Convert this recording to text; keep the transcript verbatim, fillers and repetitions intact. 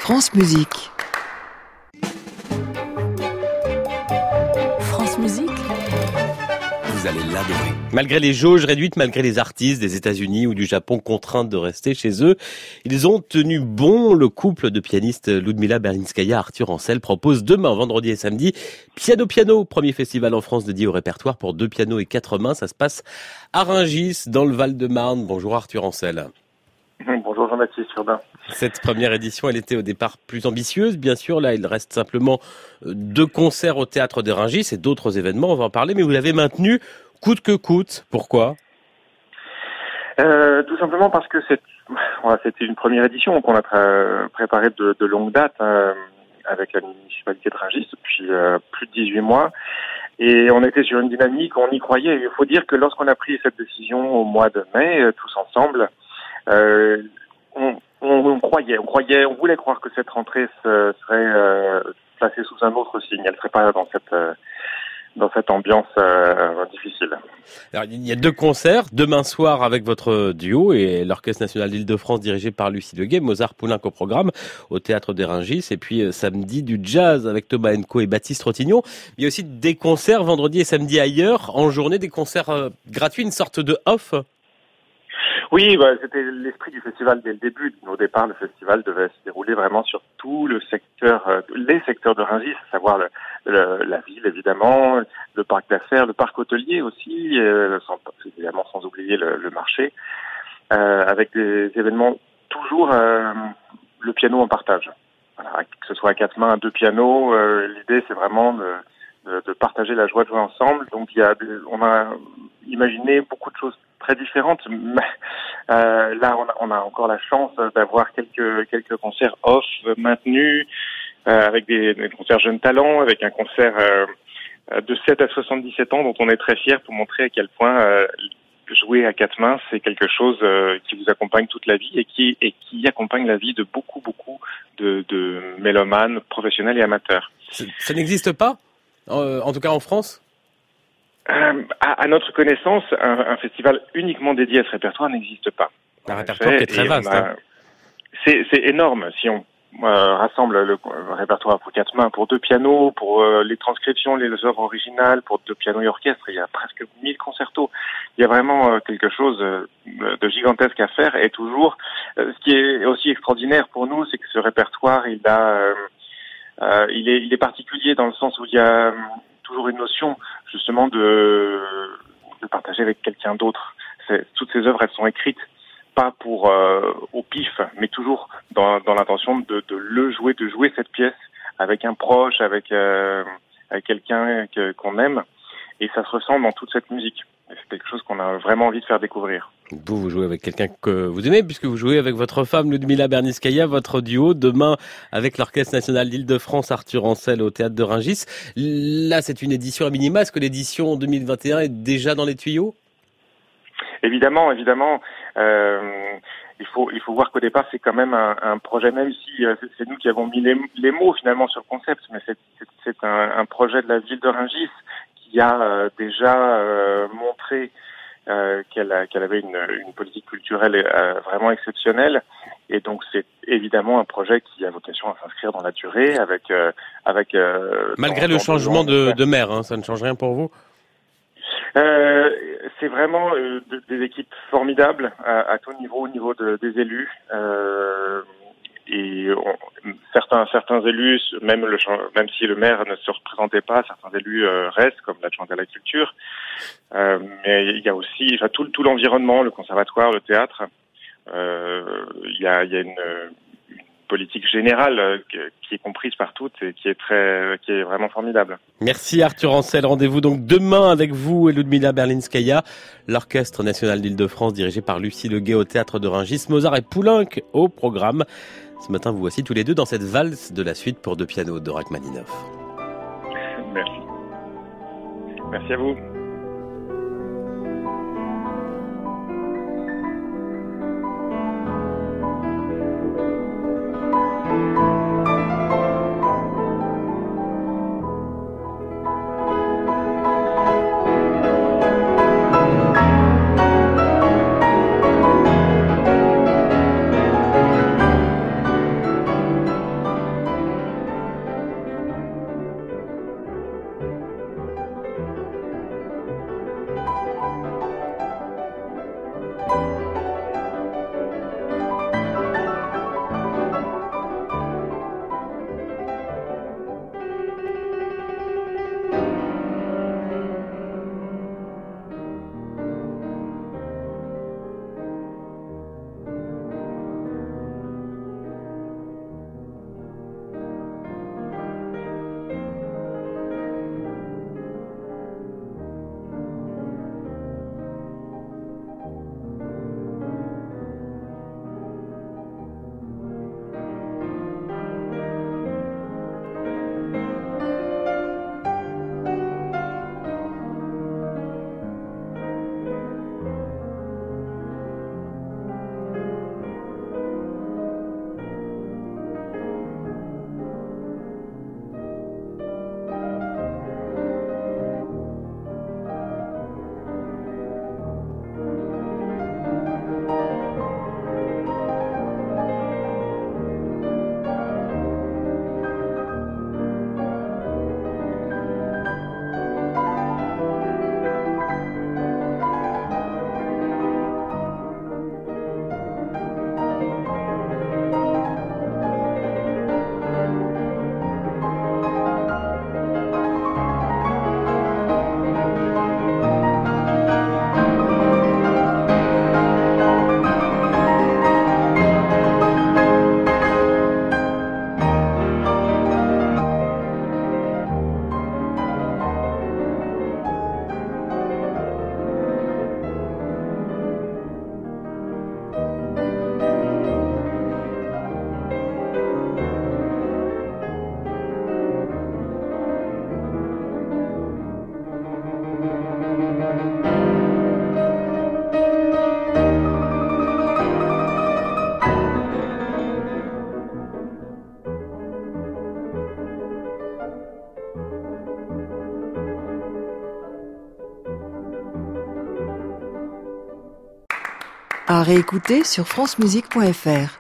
France Musique. France Musique. Vous allez l'adorer. Malgré les jauges réduites, malgré les artistes des États-Unis ou du Japon contraints de rester chez eux, ils ont tenu bon. Le couple de pianistes Ludmila Berlinskaya, Arthur Ancel propose demain, vendredi et samedi, Piano Piano, premier festival en France dédié au répertoire pour deux pianos et quatre mains. Ça se passe à Rungis, dans le Val-de-Marne. Bonjour Arthur Ancel. Bonjour Jean-Baptiste Urbain. Cette première édition, elle était au départ plus ambitieuse, bien sûr. Là, il reste simplement deux concerts au Théâtre de Rungis et d'autres événements, on va en parler, mais vous l'avez maintenu coûte que coûte. Pourquoi ? euh, Tout simplement parce que c'est, voilà, c'était une première édition qu'on a pré- préparée de, de longue date euh, avec la municipalité de Rungis depuis euh, plus de dix-huit mois. Et on était sur une dynamique, on y croyait. Il faut dire que lorsqu'on a pris cette décision au mois de mai, euh, tous ensemble, euh, on, on, on croyait, on croyait, on voulait croire que cette rentrée se, serait euh, placée sous un autre signe. Elle ne serait pas dans cette euh, dans cette ambiance euh, difficile. Alors, il y a deux concerts, demain soir avec votre duo et l'Orchestre National d'Île-de-France dirigé par Lucie Leguet, Mozart Poulenc au programme au Théâtre des Rungis, et puis euh, samedi du jazz avec Thomas Enco et Baptiste Rotignon. Il y a aussi des concerts vendredi et samedi ailleurs, en journée, des concerts euh, gratuits, une sorte de off. Oui, bah, c'était l'esprit du festival dès le début. Au départ, le festival devait se dérouler vraiment sur tout le secteur, euh, les secteurs de Rungis, à savoir le, le, la ville évidemment, le parc d'affaires, le parc hôtelier aussi, euh, sans, évidemment sans oublier le, le marché, euh, avec des événements toujours euh, le piano en partage. Voilà, que ce soit à quatre mains, à deux pianos, euh, l'idée c'est vraiment de, de, de partager la joie de jouer ensemble. Donc il y a, on a imaginé beaucoup de choses très différentes. Euh, là, on a, on a encore la chance d'avoir quelques quelques concerts off maintenus, euh, avec des, des concerts jeunes talents, avec un concert euh, de sept à soixante-dix-sept ans dont on est très fiers pour montrer à quel point euh, jouer à quatre mains, c'est quelque chose euh, qui vous accompagne toute la vie et qui et qui accompagne la vie de beaucoup beaucoup de, de mélomanes, professionnels et amateurs. Ça, ça n'existe pas, euh, en tout cas en France ? Euh, à, à notre connaissance, un, un festival uniquement dédié à ce répertoire n'existe pas. Un répertoire qui est très vaste. A, hein. c'est, c'est énorme. Si on euh, rassemble le, le répertoire pour quatre mains, pour deux pianos, pour euh, les transcriptions, les œuvres originales, pour deux pianos et orchestre, il y a presque mille concertos. Il y a vraiment euh, quelque chose euh, de gigantesque à faire. Et toujours, euh, ce qui est aussi extraordinaire pour nous, c'est que ce répertoire, il a, euh, euh, il est, il est particulier dans le sens où il y a euh, toujours une notion justement de, de partager avec quelqu'un d'autre. C'est, toutes ces œuvres, elles sont écrites pas pour euh, au pif, mais toujours dans, dans l'intention de, de le jouer, de jouer cette pièce avec un proche, avec, euh, avec quelqu'un que, qu'on aime, et ça se ressent dans toute cette musique. Et c'est quelque chose qu'on a vraiment envie de faire découvrir. Vous, vous jouez avec quelqu'un que vous aimez, puisque vous jouez avec votre femme Ludmila Berlinskaya, votre duo, demain avec l'Orchestre National d'Île-de-France, Arthur Ancel au Théâtre de Rungis. Là, c'est une édition à minima. Est-ce que l'édition deux mille vingt et un est déjà dans les tuyaux ? Évidemment, évidemment. Euh, il faut, il faut voir qu'au départ, c'est quand même un, un projet, même si euh, c'est, c'est nous qui avons mis les, les mots finalement sur le concept, mais c'est, c'est, c'est un, un projet de la ville de Rungis qui a euh, déjà euh, montré euh, qu'elle, a, qu'elle avait une, une politique culturelle euh, vraiment exceptionnelle, et donc c'est évidemment un projet qui a vocation à s'inscrire dans la durée, avec, euh, avec euh, malgré dans, le dans changement de, de maire, hein, ça ne change rien pour vous ? Euh, c'est vraiment euh, de, des équipes formidables à, à tout niveau, au niveau de, des élus. Euh, et on, certains certains élus, même le même si le maire ne se représentait pas, certains élus euh, restent, comme l'adjoint à la culture. Euh, mais il y a aussi enfin, tout, tout l'environnement, le conservatoire, le théâtre. Euh, il y a, il y a une politique générale qui est comprise par toutes et qui est très, qui est vraiment formidable. Merci Arthur Ancel. Rendez-vous donc demain avec vous et Ludmila Berlinskaya, l'Orchestre National d'Île-de-France dirigé par Lucie Leguet au Théâtre de Rungis, Mozart et Poulenc au programme. Ce matin, vous voici tous les deux dans cette valse de la suite pour deux pianos de Rachmaninoff. Merci. Merci à vous. À réécouter sur francemusique point fr.